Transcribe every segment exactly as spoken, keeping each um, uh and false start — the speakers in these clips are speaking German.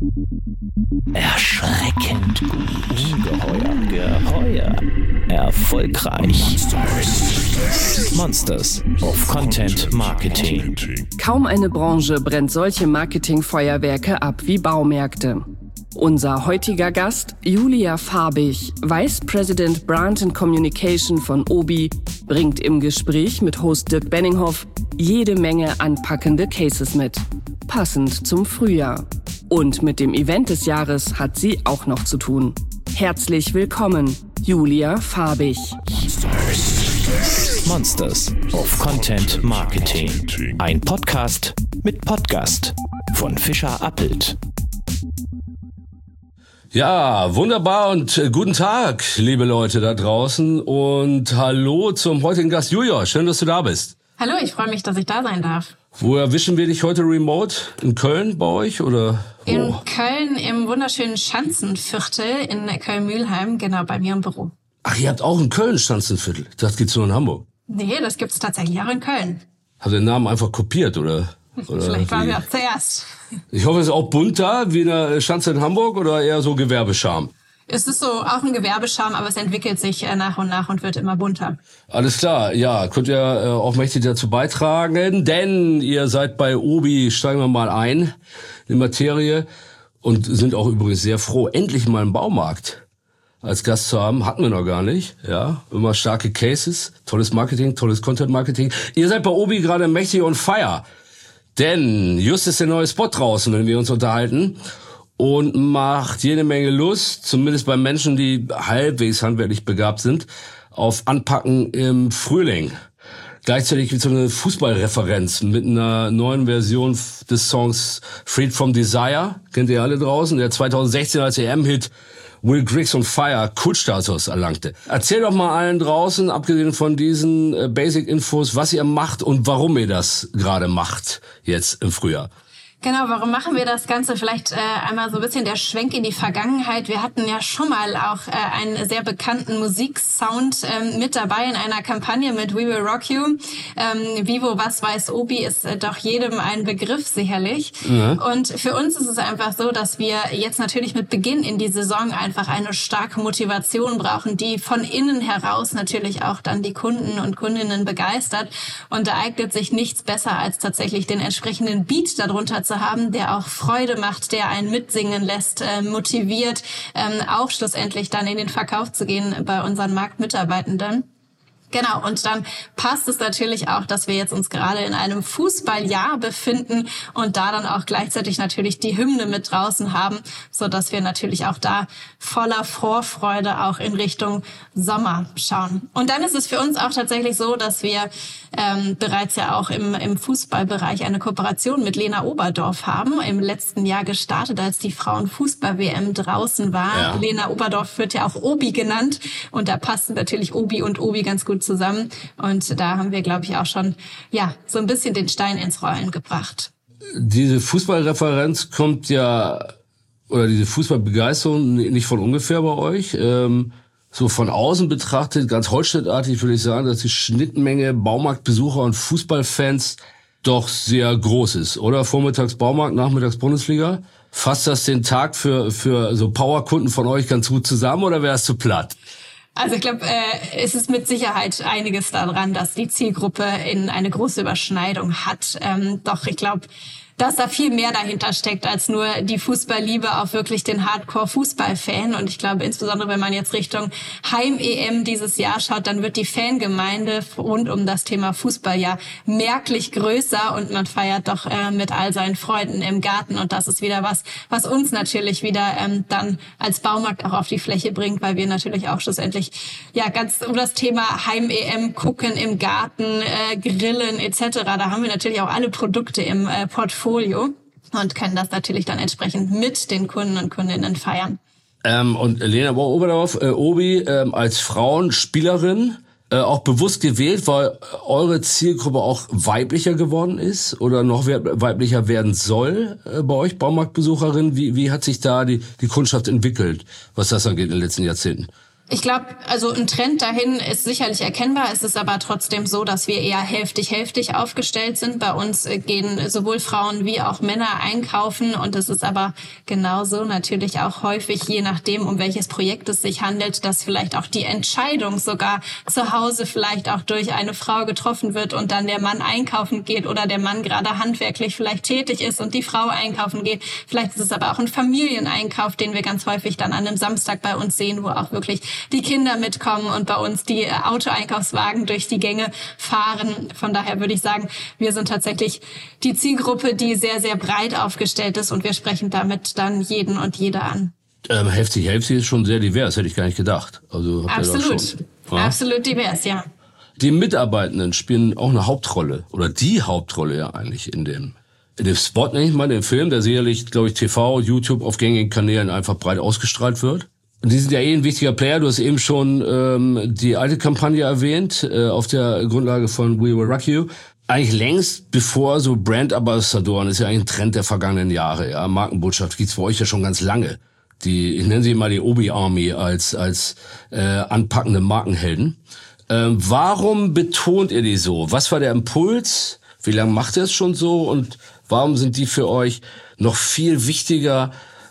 Erschreckend gut. Ungeheuer. Geheuer. Erfolgreich. Monsters of Content Marketing. Kaum eine Branche brennt solche Marketingfeuerwerke ab wie Baumärkte. Unser heutiger Gast, Julia Farbig, Vice President Brand and Communication von Obi, bringt im Gespräch mit Host Dirk Benninghoff jede Menge anpackende Cases mit. Passend zum Frühjahr. Und mit dem Event des Jahres hat sie auch noch zu tun. Herzlich willkommen, Julia Farbig. Monsters of Content Marketing. Ein Podcast mit Podcast von Fischer Appelt. Ja, wunderbar und äh, guten Tag, liebe Leute da draußen, und hallo zum heutigen Gast Julia. Schön, dass du da bist. Hallo, ich freue mich, dass ich da sein darf. Wo erwischen wir dich heute remote? In Köln bei euch oder wo? In Köln im wunderschönen Schanzenviertel in Köln-Mühlheim, genau bei mir im Büro. Ach, ihr habt auch in Köln Schanzenviertel. Das gibt's nur in Hamburg. Nee, das gibt's tatsächlich auch in Köln. Habt ihr den Namen einfach kopiert, oder? oder Vielleicht waren wie? wir auch zuerst. Ich hoffe, es ist auch bunter wie eine Schanze in Hamburg oder eher so Gewerbescham? Es ist so auch ein Gewerbescham, aber es entwickelt sich äh, nach und nach und wird immer bunter. Alles klar, ja, könnt ihr äh, auch mächtig dazu beitragen, denn ihr seid bei Obi, steigen wir mal ein in Materie, und sind auch übrigens sehr froh, endlich mal einen Baumarkt als Gast zu haben. Hatten wir noch gar nicht, ja. Immer starke Cases, tolles Marketing, tolles Content-Marketing. Ihr seid bei Obi gerade mächtig on fire, denn just ist der neue Spot draußen, wenn wir uns unterhalten. Und macht jede Menge Lust, zumindest bei Menschen, die halbwegs handwerklich begabt sind, auf Anpacken im Frühling. Gleichzeitig gibt es so eine Fußballreferenz mit einer neuen Version des Songs Freed from Desire. Kennt ihr alle draußen? Der zweitausendsechzehn als E M-Hit Will Griggs on Fire Kultstatus erlangte. Erzähl doch mal allen draußen, abgesehen von diesen äh, Basic-Infos, was ihr macht und warum ihr das gerade macht, jetzt im Frühjahr. Genau, warum machen wir das Ganze? Vielleicht äh, einmal so ein bisschen der Schwenk in die Vergangenheit. Wir hatten ja schon mal auch äh, einen sehr bekannten Musiksound ähm, mit dabei in einer Kampagne mit We Will Rock You. Ähm, Vivo, was weiß Obi, ist äh, doch jedem ein Begriff sicherlich. Mhm. Und für uns ist es einfach so, dass wir jetzt natürlich mit Beginn in die Saison einfach eine starke Motivation brauchen, die von innen heraus natürlich auch dann die Kunden und Kundinnen begeistert. Und da eignet sich nichts besser, als tatsächlich den entsprechenden Beat darunter zu haben, der auch Freude macht, der einen mitsingen lässt, äh, motiviert, ähm, auch schlussendlich dann in den Verkauf zu gehen bei unseren Marktmitarbeitenden. Genau, und dann passt es natürlich auch, dass wir jetzt uns gerade in einem Fußballjahr befinden und da dann auch gleichzeitig natürlich die Hymne mit draußen haben, so dass wir natürlich auch da voller Vorfreude auch in Richtung Sommer schauen. Und dann ist es für uns auch tatsächlich so, dass wir ähm, bereits ja auch im, im Fußballbereich eine Kooperation mit Lena Oberdorf haben, im letzten Jahr gestartet, als die Frauenfußball-W M draußen war. Ja. Lena Oberdorf wird ja auch Obi genannt und da passen natürlich Obi und Obi ganz gut zusammen, und da haben wir, glaube ich, auch schon ja so ein bisschen den Stein ins Rollen gebracht. Diese Fußballreferenz kommt ja, oder diese Fußballbegeisterung nicht von ungefähr bei euch. Ähm, so von außen betrachtet, ganz holstedtartig würde ich sagen, dass die Schnittmenge Baumarktbesucher und Fußballfans doch sehr groß ist, oder? Vormittags Baumarkt, nachmittags Bundesliga. Fasst das den Tag für für so Powerkunden von euch ganz gut zusammen, oder wäre es zu platt? Also ich glaube, äh, es ist mit Sicherheit einiges daran, dass die Zielgruppe in eine große Überschneidung hat. Ähm, doch ich glaube, dass da viel mehr dahinter steckt als nur die Fußballliebe auf wirklich den Hardcore-Fußballfan. Und ich glaube, insbesondere wenn man jetzt Richtung Heim-E M dieses Jahr schaut, dann wird die Fangemeinde rund um das Thema Fußball ja merklich größer und man feiert doch äh, mit all seinen Freunden im Garten. Und das ist wieder was, was uns natürlich wieder ähm, dann als Baumarkt auch auf die Fläche bringt, weil wir natürlich auch schlussendlich ja ganz um das Thema Heim-E M gucken im Garten, äh, Grillen et cetera. Da haben wir natürlich auch alle Produkte im äh, Portfolio und können das natürlich dann entsprechend mit den Kunden und Kundinnen feiern. Ähm, und Lena Oberdorf, äh, Obi, ähm, als Frauenspielerin äh, auch bewusst gewählt, weil eure Zielgruppe auch weiblicher geworden ist oder noch weiblicher werden soll äh, bei euch, Baumarktbesucherin. Wie, wie hat sich da die, die Kundschaft entwickelt, was das angeht in den letzten Jahrzehnten? Ich glaube, also ein Trend dahin ist sicherlich erkennbar. Es ist aber trotzdem so, dass wir eher hälftig-hälftig aufgestellt sind. Bei uns gehen sowohl Frauen wie auch Männer einkaufen. Und es ist aber genauso natürlich auch häufig, je nachdem, um welches Projekt es sich handelt, dass vielleicht auch die Entscheidung sogar zu Hause vielleicht auch durch eine Frau getroffen wird und dann der Mann einkaufen geht oder der Mann gerade handwerklich vielleicht tätig ist und die Frau einkaufen geht. Vielleicht ist es aber auch ein Familieneinkauf, den wir ganz häufig dann an einem Samstag bei uns sehen, wo auch wirklich die Kinder mitkommen und bei uns die Autoeinkaufswagen durch die Gänge fahren. Von daher würde ich sagen, wir sind tatsächlich die Zielgruppe, die sehr, sehr breit aufgestellt ist und wir sprechen damit dann jeden und jede an. Ähm, Hälftig, Hälftig ist schon sehr divers, hätte ich gar nicht gedacht. Also habt ihr Absolut, das schon, ja? Absolut divers, ja. Die Mitarbeitenden spielen auch eine Hauptrolle oder die Hauptrolle ja eigentlich in dem in dem Spot, nenne ich mal, den Film, der sicherlich, glaube ich, T V, YouTube auf gängigen Kanälen einfach breit ausgestrahlt wird. Und die sind ja eh ein wichtiger Player. Du hast eben schon ähm, die alte Kampagne erwähnt, äh, auf der Grundlage von We Will Rock You. Eigentlich längst bevor so Brand-Ambassadoren, ist ja eigentlich ein Trend der vergangenen Jahre. Ja, Markenbotschaft gibt's für euch ja schon ganz lange. Die, ich nenne sie mal die Obi Army als als äh, anpackende Markenhelden. Ähm, warum betont ihr die so? Was war der Impuls? Wie lange macht ihr es schon so? Und warum sind die für euch noch viel wichtiger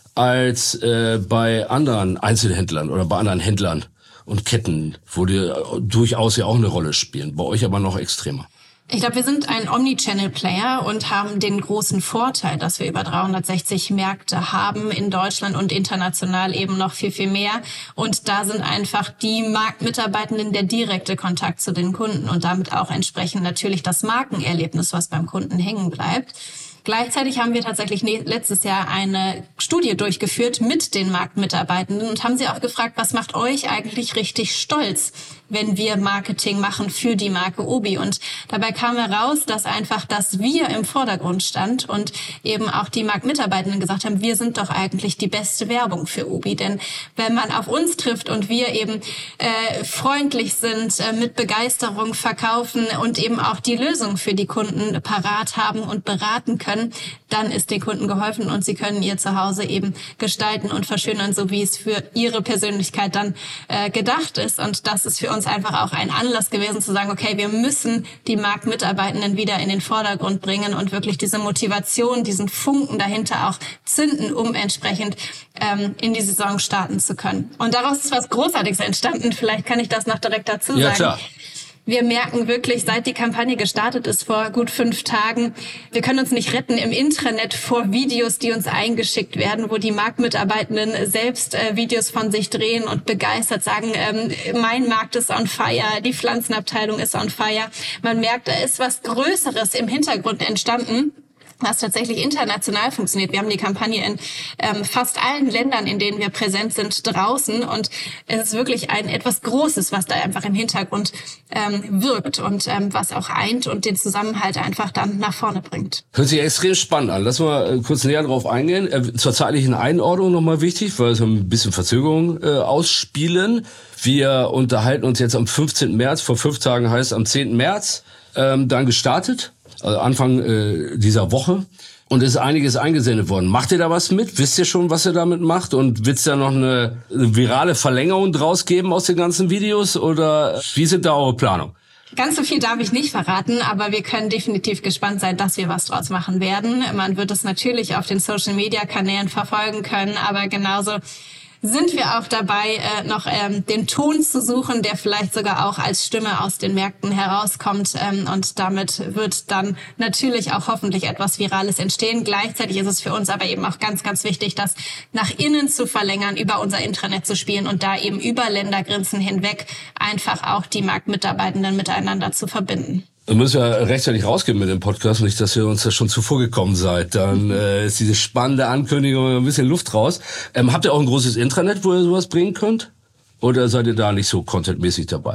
als äh, bei anderen Einzelhändlern oder bei anderen Händlern und Ketten, wo die durchaus ja auch eine Rolle spielen, bei euch aber noch extremer? Ich glaube, wir sind ein Omnichannel-Player und haben den großen Vorteil, dass wir über dreihundertsechzig Märkte haben in Deutschland und international eben noch viel, viel mehr. Und da sind einfach die Marktmitarbeitenden der direkte Kontakt zu den Kunden und damit auch entsprechend natürlich das Markenerlebnis, was beim Kunden hängen bleibt. Gleichzeitig haben wir tatsächlich letztes Jahr eine Studie durchgeführt mit den Marktmitarbeitenden und haben sie auch gefragt, was macht euch eigentlich richtig stolz, wenn wir Marketing machen für die Marke Obi? Und dabei kam heraus, dass einfach das Wir im Vordergrund stand und eben auch die Marktmitarbeitenden gesagt haben, wir sind doch eigentlich die beste Werbung für Obi. Denn wenn man auf uns trifft und wir eben äh, freundlich sind, äh, mit Begeisterung verkaufen und eben auch die Lösung für die Kunden parat haben und beraten können, dann ist den Kunden geholfen und sie können ihr Zuhause eben gestalten und verschönern, so wie es für ihre Persönlichkeit dann äh, gedacht ist. Und das ist für uns einfach auch ein Anlass gewesen zu sagen, okay, wir müssen die Marktmitarbeitenden wieder in den Vordergrund bringen und wirklich diese Motivation, diesen Funken dahinter auch zünden, um entsprechend ähm, in die Saison starten zu können. Und daraus ist was Großartiges entstanden. Vielleicht kann ich das noch direkt dazu sagen. Ja, klar. Wir merken wirklich, seit die Kampagne gestartet ist vor gut fünf Tagen, wir können uns nicht retten im Intranet vor Videos, die uns eingeschickt werden, wo die Marktmitarbeitenden selbst äh, Videos von sich drehen und begeistert sagen, ähm, mein Markt ist on fire, die Pflanzenabteilung ist on fire. Man merkt, da ist was Größeres im Hintergrund entstanden, was tatsächlich international funktioniert. Wir haben die Kampagne in ähm, fast allen Ländern, in denen wir präsent sind, draußen. Und es ist wirklich ein etwas Großes, was da einfach im Hintergrund ähm, wirkt und ähm, was auch eint und den Zusammenhalt einfach dann nach vorne bringt. Hört sich extrem spannend an. Lass mal kurz näher drauf eingehen. Äh, zur zeitlichen Einordnung nochmal wichtig, weil wir ein bisschen Verzögerung äh, ausspielen. Wir unterhalten uns jetzt am fünfzehnten März. Vor fünf Tagen heißt am zehnten März ähm, dann gestartet. Also Anfang äh, dieser Woche. Und es ist einiges eingesendet worden. Macht ihr da was mit? Wisst ihr schon, was ihr damit macht? Und wird es da noch eine virale Verlängerung draus geben aus den ganzen Videos? Oder wie sind da eure Planung? Ganz so viel darf ich nicht verraten, aber wir können definitiv gespannt sein, dass wir was draus machen werden. Man wird es natürlich auf den Social-Media-Kanälen verfolgen können, aber genauso sind wir auch dabei, äh, noch ähm, den Ton zu suchen, der vielleicht sogar auch als Stimme aus den Märkten herauskommt. Ähm, und damit wird dann natürlich auch hoffentlich etwas Virales entstehen. Gleichzeitig ist es für uns aber eben auch ganz, ganz wichtig, das nach innen zu verlängern, über unser Intranet zu spielen und da eben über Ländergrenzen hinweg einfach auch die Marktmitarbeitenden miteinander zu verbinden. Wir müssen ja rechtzeitig rausgehen mit dem Podcast, nicht, dass ihr uns da schon zuvor gekommen seid. Dann äh, ist diese spannende Ankündigung ein bisschen Luft raus. Ähm, habt ihr auch ein großes Intranet, wo ihr sowas bringen könnt? Oder seid ihr da nicht so contentmäßig dabei?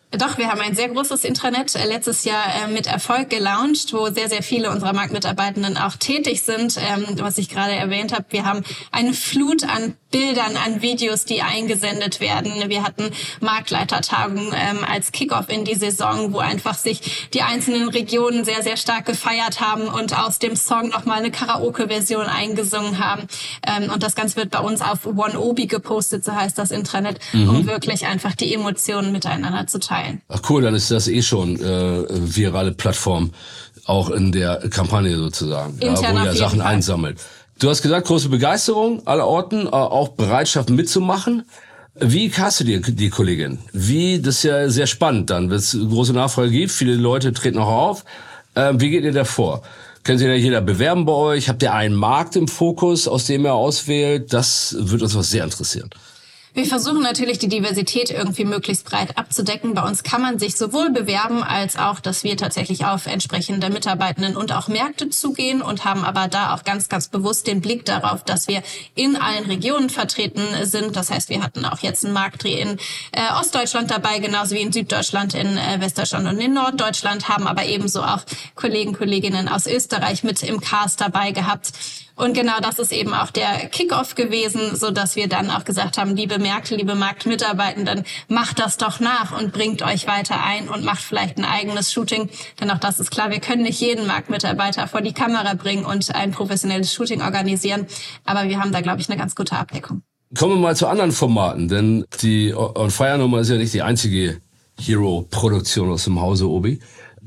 Doch, wir haben ein sehr großes Intranet äh, letztes Jahr äh, mit Erfolg gelauncht, wo sehr, sehr viele unserer Marktmitarbeitenden auch tätig sind. Ähm, was ich gerade erwähnt habe, wir haben eine Flut an Bildern, an Videos, die eingesendet werden. Wir hatten Marktleitertagungen ähm, als Kickoff in die Saison, wo einfach sich die einzelnen Regionen sehr, sehr stark gefeiert haben und aus dem Song nochmal eine Karaoke-Version eingesungen haben. Ähm, und das Ganze wird bei uns auf OneObi gepostet, so heißt das Intranet, mhm. um wirklich einfach die Emotionen miteinander zu teilen. Ach cool, dann ist das eh schon äh, virale Plattform, auch in der Kampagne sozusagen, ja, wo ihr Sachen Fall. einsammelt. Du hast gesagt, große Begeisterung aller Orten, auch Bereitschaft mitzumachen. Wie hast du die, die Kollegin? Wie, das ist ja sehr spannend dann, wenn es große Nachfrage gibt, viele Leute treten auch auf. Ähm, wie geht ihr da vor? Können sich da jeder bewerben bei euch? Habt ihr einen Markt im Fokus, aus dem ihr auswählt? Das würde uns was sehr interessieren. Wir versuchen natürlich, die Diversität irgendwie möglichst breit abzudecken. Bei uns kann man sich sowohl bewerben, als auch, dass wir tatsächlich auf entsprechende Mitarbeitenden und auch Märkte zugehen und haben aber da auch ganz, ganz bewusst den Blick darauf, dass wir in allen Regionen vertreten sind. Das heißt, wir hatten auch jetzt einen Marktdreh in äh, Ostdeutschland dabei, genauso wie in Süddeutschland, in äh, Westdeutschland und in Norddeutschland, haben aber ebenso auch Kollegen, Kolleginnen aus Österreich mit im Cast dabei gehabt. Und genau das ist eben auch der Kickoff gewesen, so dass wir dann auch gesagt haben, liebe Märkte, liebe Marktmitarbeitenden, macht das doch nach und bringt euch weiter ein und macht vielleicht ein eigenes Shooting. Denn auch das ist klar, wir können nicht jeden Marktmitarbeiter vor die Kamera bringen und ein professionelles Shooting organisieren. Aber wir haben da, glaube ich, eine ganz gute Abdeckung. Kommen wir mal zu anderen Formaten, denn die On Fire Nummer ist ja nicht die einzige Hero-Produktion aus dem Hause Obi.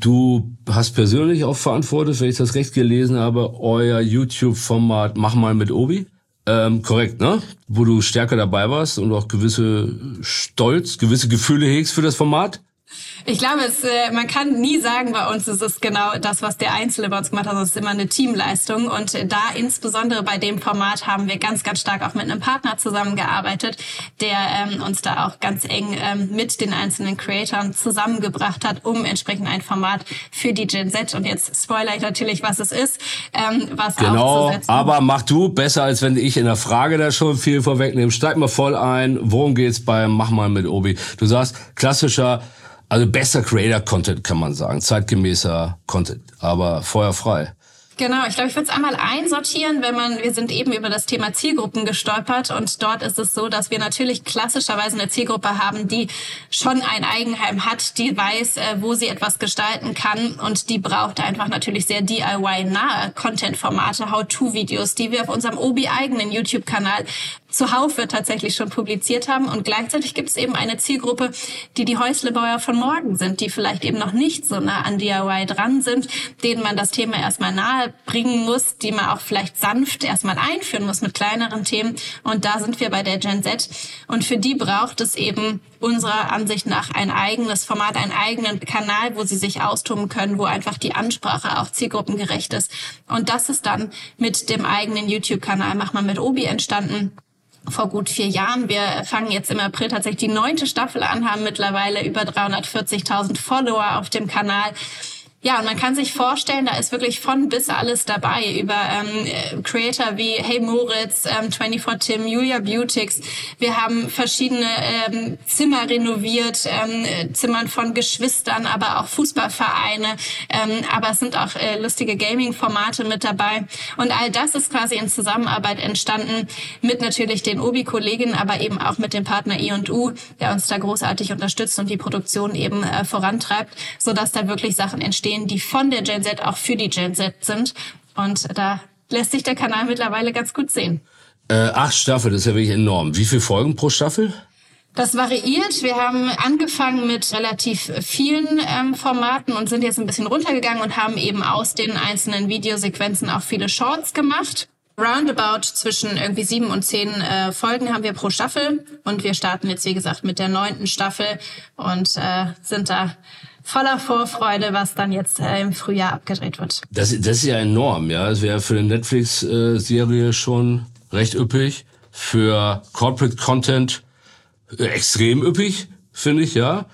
Du hast persönlich auch verantwortet, wenn ich das recht gelesen habe, euer YouTube-Format Mach mal mit Obi. Ähm, korrekt, ne? Wo du stärker dabei warst und auch gewisse Stolz, gewisse Gefühle hegst für das Format. Ich glaube, es, äh, man kann nie sagen, bei uns ist es genau das, was der Einzelne bei uns gemacht hat. Es ist immer eine Teamleistung. Und äh, da insbesondere bei dem Format haben wir ganz, ganz stark auch mit einem Partner zusammengearbeitet, der ähm, uns da auch ganz eng ähm, mit den einzelnen Creatoren zusammengebracht hat, um entsprechend ein Format für die Gen Z, und jetzt spoilere ich natürlich, was es ist, ähm, was genau, aufzusetzen. Aber mach du besser, als wenn ich in der Frage da schon viel vorwegnehme. Steig mal voll ein. Worum geht's beim Mach mal mit Obi? Du sagst, klassischer, also besser Creator-Content kann man sagen, zeitgemäßer Content, aber feuerfrei. Genau, ich glaube, ich würde es einmal einsortieren, wenn man, wir sind eben über das Thema Zielgruppen gestolpert, und dort ist es so, dass wir natürlich klassischerweise eine Zielgruppe haben, die schon ein Eigenheim hat, die weiß, wo sie etwas gestalten kann, und die braucht einfach natürlich sehr D I Y-nahe Content-Formate, How-to-Videos, die wir auf unserem Obi-eigenen YouTube-Kanal zuhauf wir tatsächlich schon publiziert haben. Und gleichzeitig gibt es eben eine Zielgruppe, die die Häuslebauer von morgen sind, die vielleicht eben noch nicht so nah an D I Y dran sind, denen man das Thema erstmal nahe bringen muss, die man auch vielleicht sanft erstmal einführen muss mit kleineren Themen. Und da sind wir bei der Gen Z. Und für die braucht es eben unserer Ansicht nach ein eigenes Format, einen eigenen Kanal, wo sie sich austoben können, wo einfach die Ansprache auch zielgruppengerecht ist. Und das ist dann mit dem eigenen YouTube-Kanal Mach mal mit Obi entstanden. Vor gut vier Jahren. Wir fangen jetzt im April tatsächlich die neunte Staffel an, haben mittlerweile über dreihundertvierzigtausend Follower auf dem Kanal. Ja, und man kann sich vorstellen, da ist wirklich von bis alles dabei, über ähm, Creator wie Hey Moritz, ähm, vierundzwanzig Tim, Julia Beautix. Wir haben verschiedene ähm, Zimmer renoviert, ähm, Zimmern von Geschwistern, aber auch Fußballvereine, ähm, aber es sind auch äh, lustige Gaming-Formate mit dabei. Und all das ist quasi in Zusammenarbeit entstanden mit natürlich den Obi-Kolleginnen, aber eben auch mit dem Partner I und U, der uns da großartig unterstützt und die Produktion eben äh, vorantreibt, sodass da wirklich Sachen entstehen, die von der Gen Z auch für die Gen Z sind. Und da lässt sich der Kanal mittlerweile ganz gut sehen. Äh, acht Staffeln, das ist ja wirklich enorm. Wie viele Folgen pro Staffel? Das variiert. Wir haben angefangen mit relativ vielen ähm, Formaten und sind jetzt ein bisschen runtergegangen und haben eben aus den einzelnen Videosequenzen auch viele Shorts gemacht. Roundabout zwischen irgendwie sieben und zehn äh, Folgen haben wir pro Staffel. Und wir starten jetzt, wie gesagt, mit der neunten Staffel und äh, sind da voller Vorfreude, was dann jetzt äh, im Frühjahr abgedreht wird. Das, das ist ja enorm, ja. Das wäre für eine Netflix-Serie schon recht üppig. Für Corporate Content äh, extrem üppig, finde ich, ja.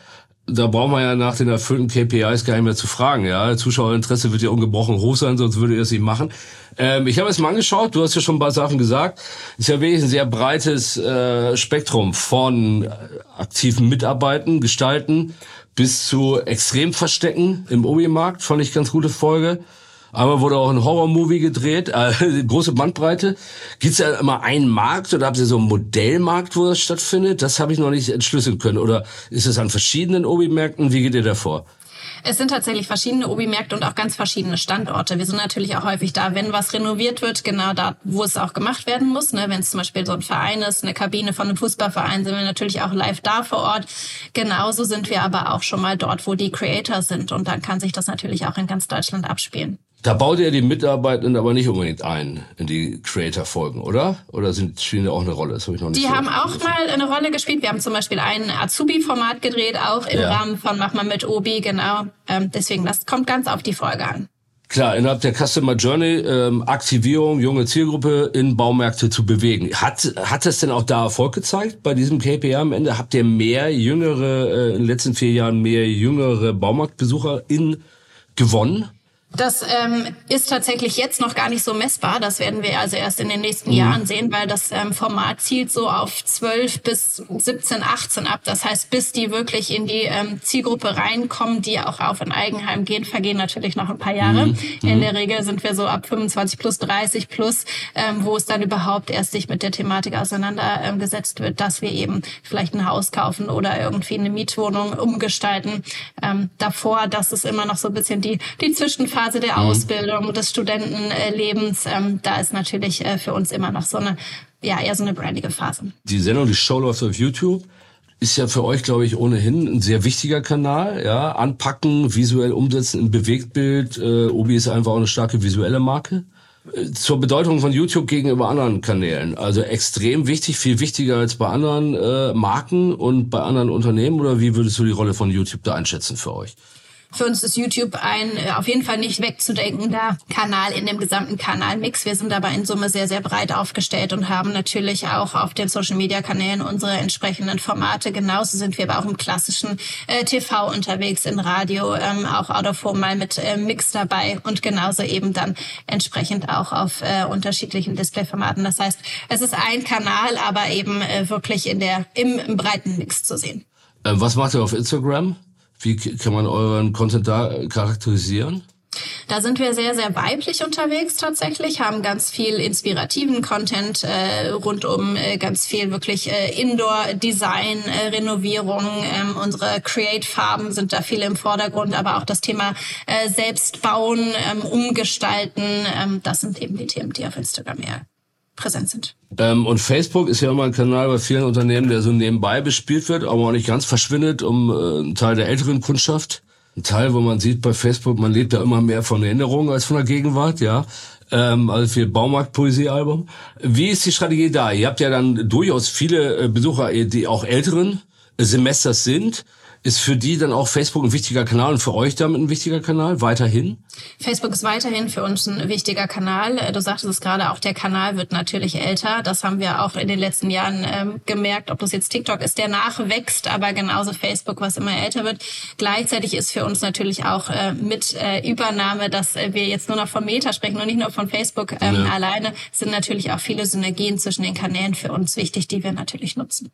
da braucht man ja nach den erfüllten K P Is gar nicht mehr zu fragen. Ja, Zuschauerinteresse wird ja ungebrochen hoch sein, sonst würde ihr es nicht machen. Ähm, ich habe es mal angeschaut, du hast ja schon ein paar Sachen gesagt. Ist ja wirklich ein sehr breites äh, Spektrum von aktiven Mitarbeiten, Gestalten bis zu Extremverstecken im Obi-Markt. Fand ich ganz gute Folge. Einmal wurde auch ein Horror-Movie gedreht, äh, große Bandbreite. Gibt's ja immer einen Markt oder habt ihr so einen Modellmarkt, wo das stattfindet? Das habe ich noch nicht entschlüsseln können. Oder ist es an verschiedenen Obi-Märkten? Wie geht ihr da vor? Es sind tatsächlich verschiedene Obi-Märkte und auch ganz verschiedene Standorte. Wir sind natürlich auch häufig da, wenn was renoviert wird, genau da, wo es auch gemacht werden muss. Ne? Wenn es zum Beispiel so ein Verein ist, eine Kabine von einem Fußballverein, sind wir natürlich auch live da vor Ort. Genauso sind wir aber auch schon mal dort, wo die Creator sind. Und dann kann sich das natürlich auch in ganz Deutschland abspielen. Da baut ihr die Mitarbeitenden aber nicht unbedingt ein in die Creator-Folgen, oder? Oder sind, spielen da auch eine Rolle? Das habe ich noch nicht Die so haben auch mal eine Rolle gespielt. Wir haben zum Beispiel ein Azubi-Format gedreht, auch im ja. Rahmen von Mach mal mit Obi, genau. Ähm, deswegen, das kommt ganz auf die Folge an. Klar, innerhalb der Customer Journey ähm, Aktivierung, junge Zielgruppe in Baumärkte zu bewegen. Hat hat es denn auch da Erfolg gezeigt bei diesem K P I am Ende? Habt ihr mehr jüngere, äh, in den letzten vier Jahren mehr jüngere BaumarktbesucherInnen gewonnen? Das ähm, ist tatsächlich jetzt noch gar nicht so messbar. Das werden wir also erst in den nächsten mhm. Jahren sehen, weil das ähm, Format zielt so auf zwölf bis siebzehn, achtzehn ab. Das heißt, bis die wirklich in die ähm, Zielgruppe reinkommen, die auch auf ein Eigenheim gehen, vergehen natürlich noch ein paar Jahre. Mhm. In der Regel sind wir so ab fünfundzwanzig plus, dreißig plus, ähm, wo es dann überhaupt erst sich mit der Thematik auseinandergesetzt ähm, wird, dass wir eben vielleicht ein Haus kaufen oder irgendwie eine Mietwohnung umgestalten. Ähm, davor, das ist immer noch so ein bisschen die, die Zwischenphase der Ausbildung, des Studentenlebens, ähm, da ist natürlich äh, für uns immer noch so eine, ja, eher so eine brandige Phase. Die Sendung, die Show läuft auf YouTube, ist ja für euch, glaube ich, ohnehin ein sehr wichtiger Kanal, ja, anpacken, visuell umsetzen im Bewegtbild, äh, Obi ist einfach auch eine starke visuelle Marke. Zur Bedeutung von YouTube gegenüber anderen Kanälen, also extrem wichtig, viel wichtiger als bei anderen äh, Marken und bei anderen Unternehmen, oder wie würdest du die Rolle von YouTube da einschätzen für euch? Für uns ist YouTube ein auf jeden Fall nicht wegzudenkender Kanal in dem gesamten Kanalmix. Wir sind aber in Summe sehr, sehr breit aufgestellt und haben natürlich auch auf den Social-Media-Kanälen unsere entsprechenden Formate. Genauso sind wir aber auch im klassischen äh, T V unterwegs, in Radio, ähm, auch Out of Home mal mit äh, Mix dabei und genauso eben dann entsprechend auch auf äh, unterschiedlichen Display-Formaten. Das heißt, es ist ein Kanal, aber eben äh, wirklich in der im, im breiten Mix zu sehen. Äh, was macht ihr auf Instagram? Wie kann man euren Content da charakterisieren? Da sind wir sehr, sehr weiblich unterwegs tatsächlich, haben ganz viel inspirativen Content äh, rund um äh, ganz viel wirklich äh, Indoor-Design, äh, Renovierung. Ähm, unsere Create-Farben sind da viel im Vordergrund, aber auch das Thema äh, selbst bauen, ähm, umgestalten, ähm, das sind eben die Themen, die auf Instagram eher präsent sind. Ähm, und Facebook ist ja immer ein Kanal bei vielen Unternehmen, der so nebenbei bespielt wird, aber auch nicht ganz verschwindet, um äh, einen Teil der älteren Kundschaft. Ein Teil, wo man sieht bei Facebook, man lebt da immer mehr von Erinnerungen als von der Gegenwart, ja. Ähm, also für Baumarkt-Poesie-Album. Wie ist die Strategie da? Ihr habt ja dann durchaus viele äh, Besucher, die auch älteren Semesters sind. Ist für die dann auch Facebook ein wichtiger Kanal und für euch damit ein wichtiger Kanal weiterhin? Facebook ist weiterhin für uns ein wichtiger Kanal. Du sagtest es gerade, auch der Kanal wird natürlich älter. Das haben wir auch in den letzten Jahren ähm, gemerkt, ob das jetzt TikTok ist, der nachwächst, aber genauso Facebook, was immer älter wird. Gleichzeitig ist für uns natürlich auch äh, mit äh, Übernahme, dass äh, wir jetzt nur noch von Meta sprechen und nicht nur von Facebook ähm, ja. alleine, sind natürlich auch viele Synergien zwischen den Kanälen für uns wichtig, die wir natürlich nutzen.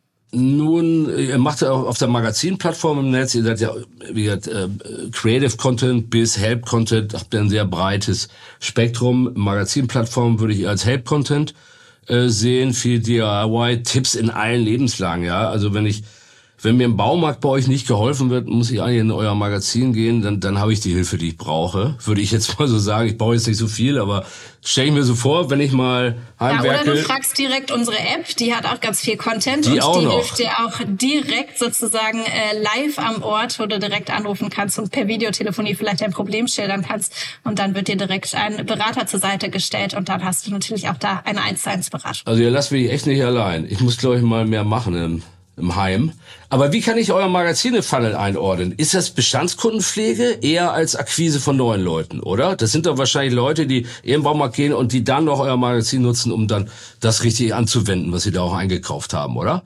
Nun, ihr macht ja auch auf der Magazinplattform im Netz, ihr seid ja, wie gesagt, äh, Creative Content bis Help Content, habt ihr ein sehr breites Spektrum. Magazinplattform würde ich als Help Content äh, sehen, viel D I Y, Tipps in allen Lebenslagen, ja. Also wenn ich, wenn mir im Baumarkt bei euch nicht geholfen wird, muss ich eigentlich in euer Magazin gehen, dann, dann habe ich die Hilfe, die ich brauche. Würde ich jetzt mal so sagen. Ich brauche jetzt nicht so viel, aber stelle ich mir so vor, wenn ich mal heimwerke. Ja, oder du fragst direkt unsere App, die hat auch ganz viel Content. Die und auch die noch. hilft dir auch direkt sozusagen äh, live am Ort, wo du direkt anrufen kannst und per Videotelefonie vielleicht dein Problem schildern kannst. Und dann wird dir direkt ein Berater zur Seite gestellt und dann hast du natürlich auch da eine eins zu eins Beratung. Also ihr lasst mich echt nicht allein. Ich muss, glaube ich, mal mehr machen im im Heim. Aber wie kann ich euer Magazine-Funnel einordnen? Ist das Bestandskundenpflege eher als Akquise von neuen Leuten, oder? Das sind doch wahrscheinlich Leute, die eher im Baumarkt gehen und die dann noch euer Magazin nutzen, um dann das richtig anzuwenden, was sie da auch eingekauft haben, oder?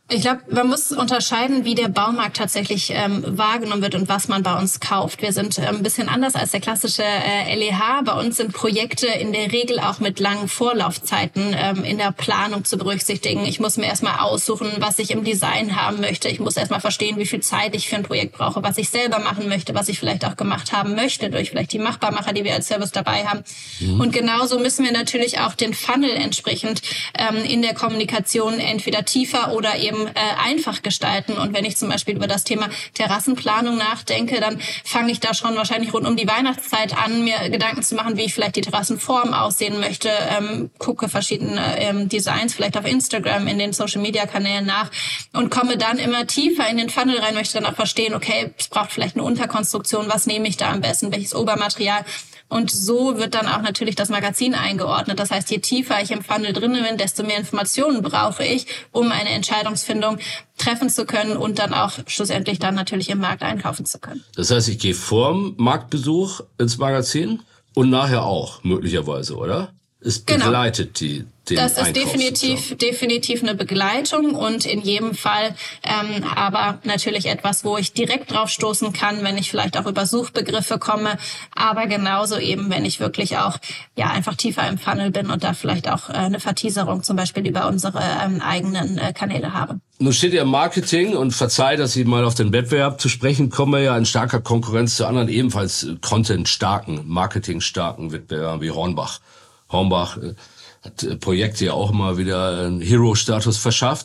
Ich glaube, man muss unterscheiden, wie der Baumarkt tatsächlich ähm, wahrgenommen wird und was man bei uns kauft. Wir sind ähm, ein bisschen anders als der klassische äh, L E H. Bei uns sind Projekte in der Regel auch mit langen Vorlaufzeiten ähm, in der Planung zu berücksichtigen. Ich muss mir erstmal aussuchen, was ich im Design haben möchte. Ich muss erstmal verstehen, wie viel Zeit ich für ein Projekt brauche, was ich selber machen möchte, was ich vielleicht auch gemacht haben möchte durch vielleicht die Machbarmacher, die wir als Service dabei haben. Mhm. Und genauso müssen wir natürlich auch den Funnel entsprechend ähm, in der Kommunikation entweder tiefer oder eben Äh, einfach gestalten. Und wenn ich zum Beispiel über das Thema Terrassenplanung nachdenke, dann fange ich da schon wahrscheinlich rund um die Weihnachtszeit an, mir Gedanken zu machen, wie ich vielleicht die Terrassenform aussehen möchte, ähm, gucke verschiedene ähm, Designs vielleicht auf Instagram, in den Social-Media-Kanälen nach und komme dann immer tiefer in den Funnel rein, möchte dann auch verstehen, okay, es braucht vielleicht eine Unterkonstruktion, was nehme ich da am besten, welches Obermaterial. Und so wird dann auch natürlich das Magazin eingeordnet. Das heißt, je tiefer ich im Funnel drin bin, desto mehr Informationen brauche ich, um eine Entscheidungsfindung treffen zu können und dann auch schlussendlich dann natürlich im Markt einkaufen zu können. Das heißt, ich gehe vorm Marktbesuch ins Magazin und nachher auch, möglicherweise, oder? Es begleitet genau. die den Das ist Einkauf definitiv sozusagen. definitiv eine Begleitung und in jedem Fall ähm, aber natürlich etwas, wo ich direkt drauf stoßen kann, wenn ich vielleicht auch über Suchbegriffe komme, aber genauso eben, wenn ich wirklich auch ja einfach tiefer im Funnel bin und da vielleicht auch äh, eine Verteaserung zum Beispiel über unsere ähm, eigenen äh, Kanäle habe. Nun steht ja Marketing, und verzeih, dass ich mal auf den Wettbewerb zu sprechen komme, ja in starker Konkurrenz zu anderen ebenfalls Content-starken, Marketing-starken Wettbewerbern wie Hornbach. Hornbach äh, hat äh, Projekte ja auch immer wieder einen Hero-Status verschafft.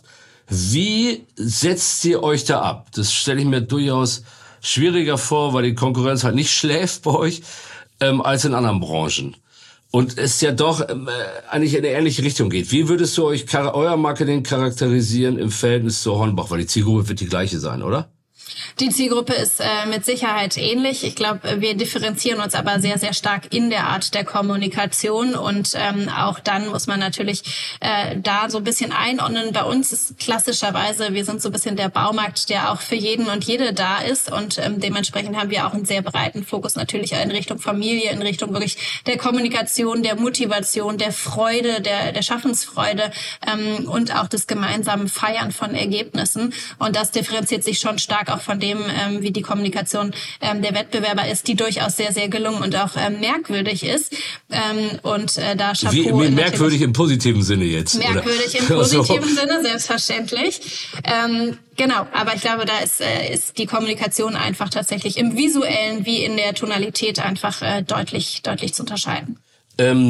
Wie setzt ihr euch da ab? Das stelle ich mir durchaus schwieriger vor, weil die Konkurrenz halt nicht schläft bei euch, ähm, als in anderen Branchen. Und es ja doch ähm, eigentlich in eine ähnliche Richtung geht. Wie würdest du euch euer Marketing charakterisieren im Verhältnis zu Hornbach? Weil die Zielgruppe wird die gleiche sein, oder? Die Zielgruppe ist äh, mit Sicherheit ähnlich. Ich glaube, wir differenzieren uns aber sehr, sehr stark in der Art der Kommunikation. Und ähm, auch dann muss man natürlich äh, da so ein bisschen einordnen. Bei uns ist klassischerweise, wir sind so ein bisschen der Baumarkt, der auch für jeden und jede da ist. Und ähm, dementsprechend haben wir auch einen sehr breiten Fokus natürlich in Richtung Familie, in Richtung wirklich der Kommunikation, der Motivation, der Freude, der, der Schaffensfreude ähm, und auch des gemeinsamen Feiern von Ergebnissen. Und das differenziert sich schon stark auch von dem, ähm, wie die Kommunikation ähm, der Wettbewerber ist, die durchaus sehr, sehr gelungen und auch ähm, merkwürdig ist. Ähm, und äh, da Chapeau. Wie, wie merkwürdig im positiven Sinne jetzt? Merkwürdig oder? im positiven Sinne, selbstverständlich. Ähm, genau, aber ich glaube, da ist, äh, ist die Kommunikation einfach tatsächlich im Visuellen wie in der Tonalität einfach äh, deutlich, deutlich zu unterscheiden. Ähm,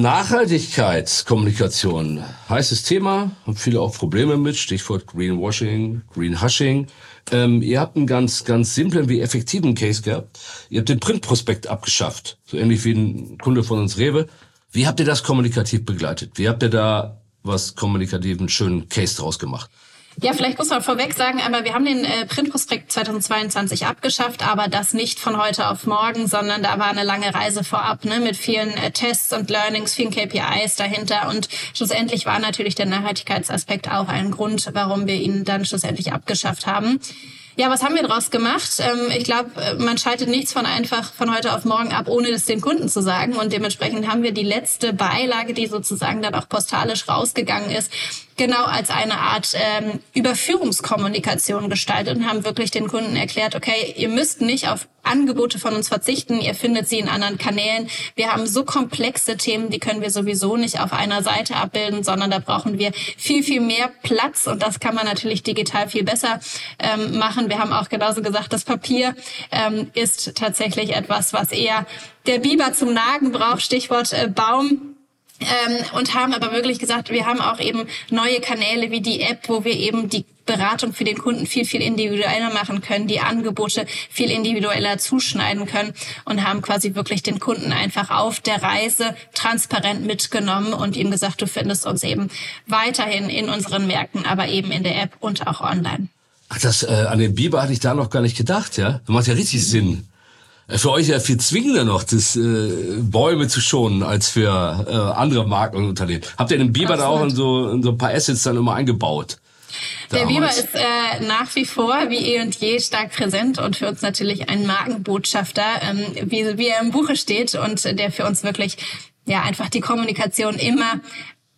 Nachhaltigkeitskommunikation, heißes Thema, haben viele auch Probleme mit, Stichwort Greenwashing, Greenhushing. Ähm, ihr habt einen ganz, ganz simplen wie effektiven Case gehabt. Ihr habt den Printprospekt abgeschafft, so ähnlich wie ein Kunde von uns, Rewe. Wie habt ihr das kommunikativ begleitet? Wie habt ihr da was kommunikativen schönen Case draus gemacht? Ja, vielleicht muss man vorweg sagen, aber wir haben den äh, Printprospekt zweitausendzweiundzwanzig abgeschafft, aber das nicht von heute auf morgen, sondern da war eine lange Reise vorab, ne, mit vielen äh, Tests und Learnings, vielen K P Is dahinter, und schlussendlich war natürlich der Nachhaltigkeitsaspekt auch ein Grund, warum wir ihn dann schlussendlich abgeschafft haben. Ja, was haben wir daraus gemacht? Ähm, ich glaube, man schaltet nichts von einfach von heute auf morgen ab, ohne es den Kunden zu sagen. Und dementsprechend haben wir die letzte Beilage, die sozusagen dann auch postalisch rausgegangen ist, genau als eine Art ähm, Überführungskommunikation gestaltet und haben wirklich den Kunden erklärt, okay, ihr müsst nicht auf Angebote von uns verzichten, ihr findet sie in anderen Kanälen. Wir haben so komplexe Themen, die können wir sowieso nicht auf einer Seite abbilden, sondern da brauchen wir viel, viel mehr Platz, und das kann man natürlich digital viel besser ähm, machen. Wir haben auch genauso gesagt, das Papier ähm, ist tatsächlich etwas, was eher der Biber zum Nagen braucht, Stichwort äh, Baum. Ähm, und haben aber wirklich gesagt, wir haben auch eben neue Kanäle wie die App, wo wir eben die Beratung für den Kunden viel, viel individueller machen können, die Angebote viel individueller zuschneiden können, und haben quasi wirklich den Kunden einfach auf der Reise transparent mitgenommen und ihm gesagt, du findest uns eben weiterhin in unseren Märkten, aber eben in der App und auch online. Ach, das, äh, an den Biber hatte ich da noch gar nicht gedacht, ja? Das macht ja richtig Sinn. Für euch ja viel zwingender noch, das äh, Bäume zu schonen, als für äh, andere Marken und Unternehmen. Habt ihr den Biber Absolut. Da auch in so, in so ein paar Assets dann immer eingebaut? Der Biber ist äh, nach wie vor, wie eh und je, stark präsent und für uns natürlich ein Markenbotschafter, ähm, wie, wie er im Buche steht, und der für uns wirklich ja einfach die Kommunikation immer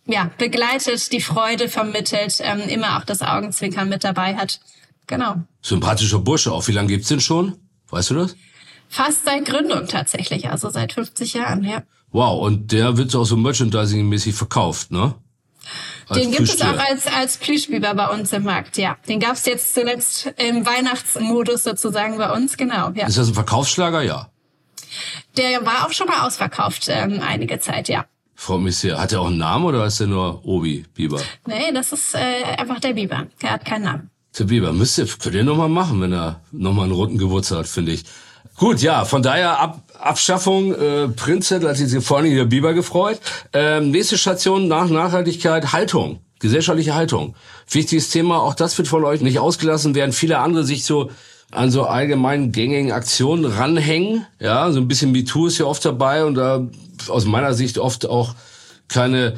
ja, begleitet, die Freude vermittelt, ähm, immer auch das Augenzwinkern mit dabei hat. Genau. Sympathischer Bursche auch. Wie lange gibt's den schon? Weißt du das? Fast seit Gründung tatsächlich, also seit fünfzig Jahren, ja. Wow, und der wird auch so merchandising-mäßig verkauft, ne? Als Den gibt Plüschtier. es auch als als Plüschbiber bei uns im Markt, ja. Den gab's jetzt zuletzt im Weihnachtsmodus sozusagen bei uns, genau, ja. Ist das ein Verkaufsschlager? Ja. Der war auch schon mal ausverkauft, ähm, einige Zeit, ja. Freut mich sehr. Hat er auch einen Namen oder ist der nur Obi Biber? Nee, das ist äh, einfach der Biber. Der hat keinen Namen. Der Biber, müsst ihr, könnt ihr noch mal machen, wenn er noch mal einen runden Geburtstag hat, finde ich. Gut, ja, von daher Ab, Abschaffung, äh, Printzettel hat sich vor allem der Biber gefreut. Ähm, nächste Station nach Nachhaltigkeit, Haltung, gesellschaftliche Haltung. Wichtiges Thema, auch das wird von euch nicht ausgelassen, während viele andere sich so an so allgemein gängigen Aktionen ranhängen. Ja, so ein bisschen MeToo ist ja oft dabei und da aus meiner Sicht oft auch keine,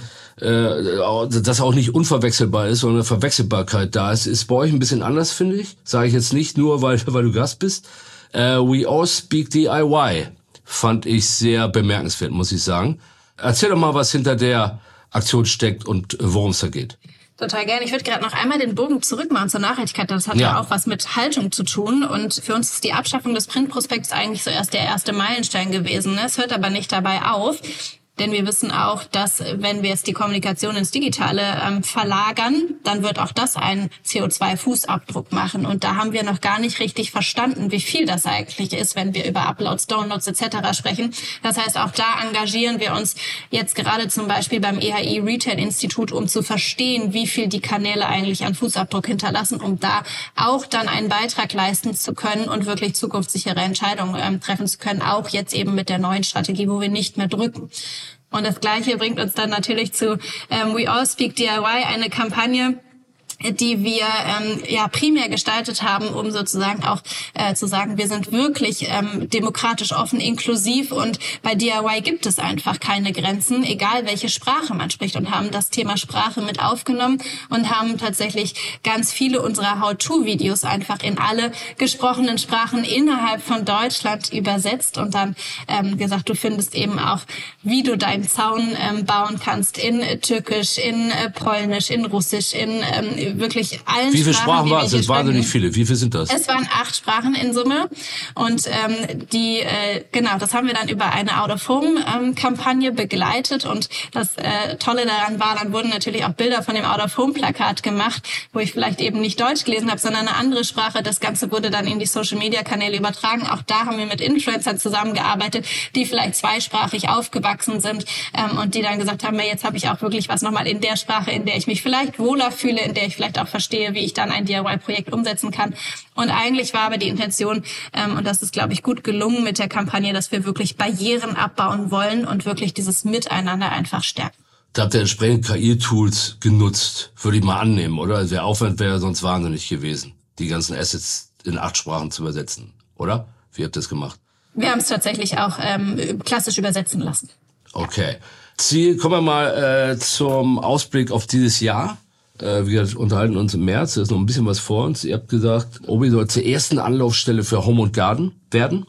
äh, das auch nicht unverwechselbar ist, sondern eine Verwechselbarkeit da ist. Ist bei euch ein bisschen anders, finde ich. Sage ich jetzt nicht nur, weil, weil du Gast bist. Uh, We All Speak D I Y fand ich sehr bemerkenswert, muss ich sagen. Erzähl doch mal, was hinter der Aktion steckt und worum es da geht. Total gerne. Ich würde gerade noch einmal den Bogen zurückmachen zur Nachhaltigkeit. Das hat ja. ja auch was mit Haltung zu tun. Und für uns ist die Abschaffung des Printprospekts eigentlich so erst der erste Meilenstein gewesen. Es hört aber nicht dabei auf. Denn wir wissen auch, dass wenn wir jetzt die Kommunikation ins Digitale ähm, verlagern, dann wird auch das einen C O zwei Fußabdruck machen. Und da haben wir noch gar nicht richtig verstanden, wie viel das eigentlich ist, wenn wir über Uploads, Downloads et cetera sprechen. Das heißt, auch da engagieren wir uns jetzt gerade zum Beispiel beim E H I Retail Institut, um zu verstehen, wie viel die Kanäle eigentlich an Fußabdruck hinterlassen, um da auch dann einen Beitrag leisten zu können und wirklich zukunftssichere Entscheidungen ähm, treffen zu können, auch jetzt eben mit der neuen Strategie, wo wir nicht mehr drücken. Und das Gleiche bringt uns dann natürlich zu ähm, We All Speak D I Y, eine Kampagne, die wir ähm, ja primär gestaltet haben, um sozusagen auch äh, zu sagen, wir sind wirklich ähm, demokratisch offen, inklusiv und bei D I Y gibt es einfach keine Grenzen, egal welche Sprache man spricht, und haben das Thema Sprache mit aufgenommen und haben tatsächlich ganz viele unserer How-to-Videos einfach in alle gesprochenen Sprachen innerhalb von Deutschland übersetzt und dann ähm, gesagt, du findest eben auch, wie du deinen Zaun ähm, bauen kannst in äh, Türkisch, in äh, Polnisch, in Russisch, in ähm, wirklich allen Wie viele Sprachen, Sprachen waren es? Es waren wahnsinnig viele. Wie viele sind das? Es waren acht Sprachen in Summe. Und ähm, die, äh, genau, das haben wir dann über eine Out-of-Home-Kampagne ähm, begleitet. Und das äh, Tolle daran war, dann wurden natürlich auch Bilder von dem Out-of-Home-Plakat gemacht, wo ich vielleicht eben nicht Deutsch gelesen habe, sondern eine andere Sprache. Das Ganze wurde dann in die Social-Media-Kanäle übertragen. Auch da haben wir mit Influencern zusammengearbeitet, die vielleicht zweisprachig aufgewachsen sind ähm, und die dann gesagt haben, ja, jetzt habe ich auch wirklich was nochmal in der Sprache, in der ich mich vielleicht wohler fühle, in der ich vielleicht auch verstehe, wie ich dann ein D I Y-Projekt umsetzen kann. Und eigentlich war aber die Intention, ähm, und das ist, glaube ich, gut gelungen mit der Kampagne, dass wir wirklich Barrieren abbauen wollen und wirklich dieses Miteinander einfach stärken. Da habt ihr entsprechend K I-Tools genutzt, würde ich mal annehmen, oder? Der Aufwand wäre sonst wahnsinnig gewesen, die ganzen Assets in acht Sprachen zu übersetzen, oder? Wie habt ihr das gemacht? Wir haben es tatsächlich auch ähm, klassisch übersetzen lassen. Okay. Ziel, kommen wir mal äh, zum Ausblick auf dieses Jahr. Wir unterhalten uns im März, da ist noch ein bisschen was vor uns. Ihr habt gesagt, Obi soll zur ersten Anlaufstelle für Home und Garden werden.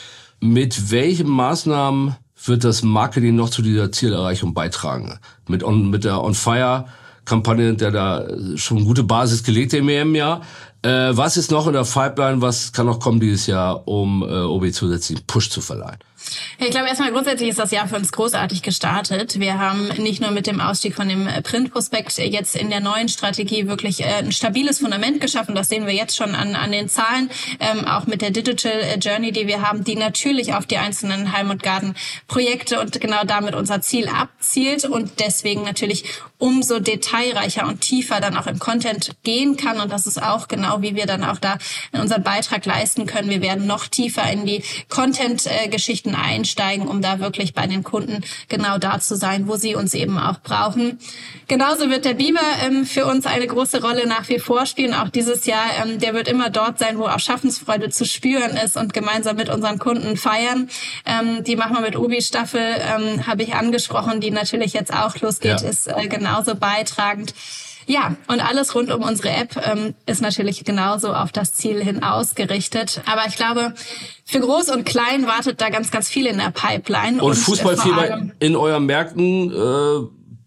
Mit welchen Maßnahmen wird das Marketing noch zu dieser Zielerreichung beitragen? Mit, on, mit der On Fire Kampagne, der da schon eine gute Basis gelegt hat im Jahr. Äh, was ist noch in der Pipeline, was kann noch kommen dieses Jahr, um äh, Obi zusätzlichen Push zu verleihen? Ich glaube, erstmal grundsätzlich ist das Jahr für uns großartig gestartet. Wir haben nicht nur mit dem Ausstieg von dem Printprospekt jetzt in der neuen Strategie wirklich ein stabiles Fundament geschaffen. Das sehen wir jetzt schon an, an den Zahlen, ähm, auch mit der Digital Journey, die wir haben, die natürlich auf die einzelnen Heim- und Gartenprojekte und genau damit unser Ziel abzielt und deswegen natürlich umso detailreicher und tiefer dann auch im Content gehen kann. Und das ist auch genau, wie wir dann auch da unseren Beitrag leisten können. Wir werden noch tiefer in die Content-Geschichten einsteigen, um da wirklich bei den Kunden genau da zu sein, wo sie uns eben auch brauchen. Genauso wird der Biber ähm, für uns eine große Rolle nach wie vor spielen. Auch dieses Jahr, ähm, der wird immer dort sein, wo auch Schaffensfreude zu spüren ist und gemeinsam mit unseren Kunden feiern. Ähm, die machen wir mit Obi-Staffel, ähm, habe ich angesprochen, die natürlich jetzt auch losgeht, ja. ist äh, genauso beitragend. Ja, und alles rund um unsere App ähm, ist natürlich genauso auf das Ziel hin ausgerichtet. Aber ich glaube, für Groß und Klein wartet da ganz, ganz viel in der Pipeline. Und, und Fußballfieber in euren Märkten äh,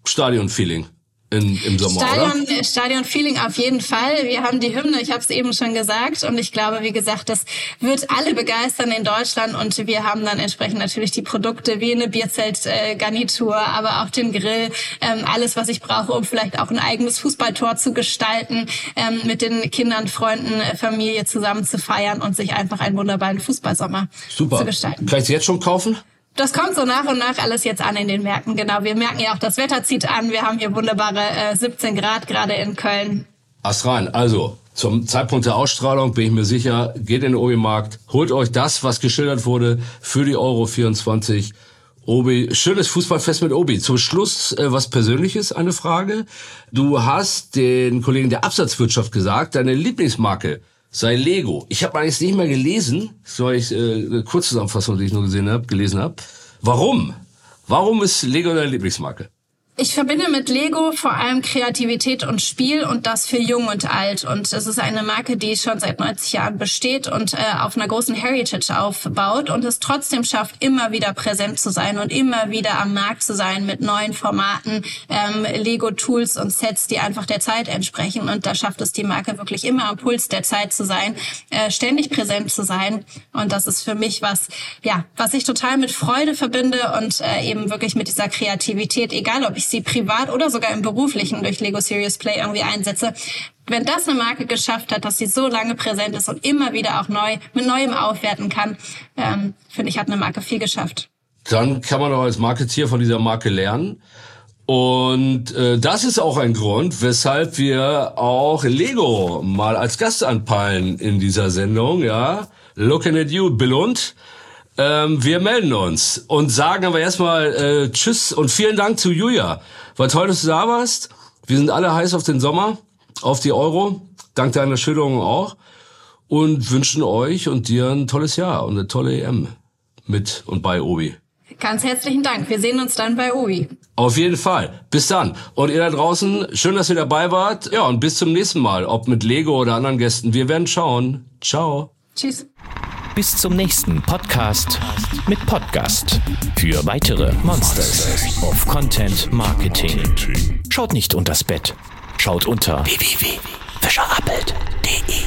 Stadion-Feeling in, im Sommer, Stadion, oder? Stadion-Feeling auf jeden Fall. Wir haben die Hymne, ich habe es eben schon gesagt. Und ich glaube, wie gesagt, das wird alle begeistern in Deutschland. Und wir haben dann entsprechend natürlich die Produkte wie eine Bierzelt-Garnitur, aber auch den Grill. Ähm, alles, was ich brauche, um vielleicht auch ein eigenes Fußballtor zu gestalten, ähm, mit den Kindern, Freunden, Familie zusammen zu feiern und sich einfach einen wunderbaren Fußballsommer Super. zu gestalten. Kann ich es jetzt schon kaufen? Das kommt so nach und nach alles jetzt an in den Märkten, genau. Wir merken ja auch, das Wetter zieht an. Wir haben hier wunderbare äh, siebzehn Grad gerade in Köln. Ast rein. Also, zum Zeitpunkt der Ausstrahlung bin ich mir sicher, geht in den Obi-Markt, holt euch das, was geschildert wurde, für die Euro vierundzwanzig. Obi, schönes Fußballfest mit Obi. Zum Schluss äh, was Persönliches, eine Frage. Du hast den Kollegen der Absatzwirtschaft gesagt, deine Lieblingsmarke sei Lego. Ich habe eigentlich nicht mehr gelesen, soll ich äh, eine Kurzzusammenfassung, die ich nur gesehen habe, gelesen habe. Warum? Warum ist Lego deine Lieblingsmarke? Ich verbinde mit Lego vor allem Kreativität und Spiel und das für jung und alt. Und es ist eine Marke, die schon seit neunzig Jahren besteht und äh, auf einer großen Heritage aufbaut und es trotzdem schafft, immer wieder präsent zu sein und immer wieder am Markt zu sein mit neuen Formaten, ähm, Lego-Tools und Sets, die einfach der Zeit entsprechen. Und da schafft es die Marke wirklich immer am Puls der Zeit zu sein, äh, ständig präsent zu sein. Und das ist für mich was, ja, was ich total mit Freude verbinde und äh, eben wirklich mit dieser Kreativität, egal ob ich sie privat oder sogar im Beruflichen durch Lego Serious Play irgendwie einsetze. Wenn das eine Marke geschafft hat, dass sie so lange präsent ist und immer wieder auch neu mit Neuem aufwerten kann, ähm, finde ich, hat eine Marke viel geschafft. Dann kann man auch als Marketeer von dieser Marke lernen. Und äh, das ist auch ein Grund, weshalb wir auch Lego mal als Gast anpeilen in dieser Sendung. Ja, Looking at you, Billund. Ähm, wir melden uns und sagen aber erstmal äh, Tschüss und vielen Dank zu Julia. War toll, dass du da warst. Wir sind alle heiß auf den Sommer, auf die Euro, dank deiner Schilderungen auch. Und wünschen euch und dir ein tolles Jahr und eine tolle E M mit und bei Obi. Ganz herzlichen Dank. Wir sehen uns dann bei Obi. Auf jeden Fall. Bis dann. Und ihr da draußen, schön, dass ihr dabei wart. Ja, und bis zum nächsten Mal, ob mit Lego oder anderen Gästen. Wir werden schauen. Ciao. Tschüss. Bis zum nächsten Podcast mit Podcast. Für weitere Monsters of Content Marketing. Schaut nicht unters Bett. Schaut unter w w w punkt fischerappelt punkt de.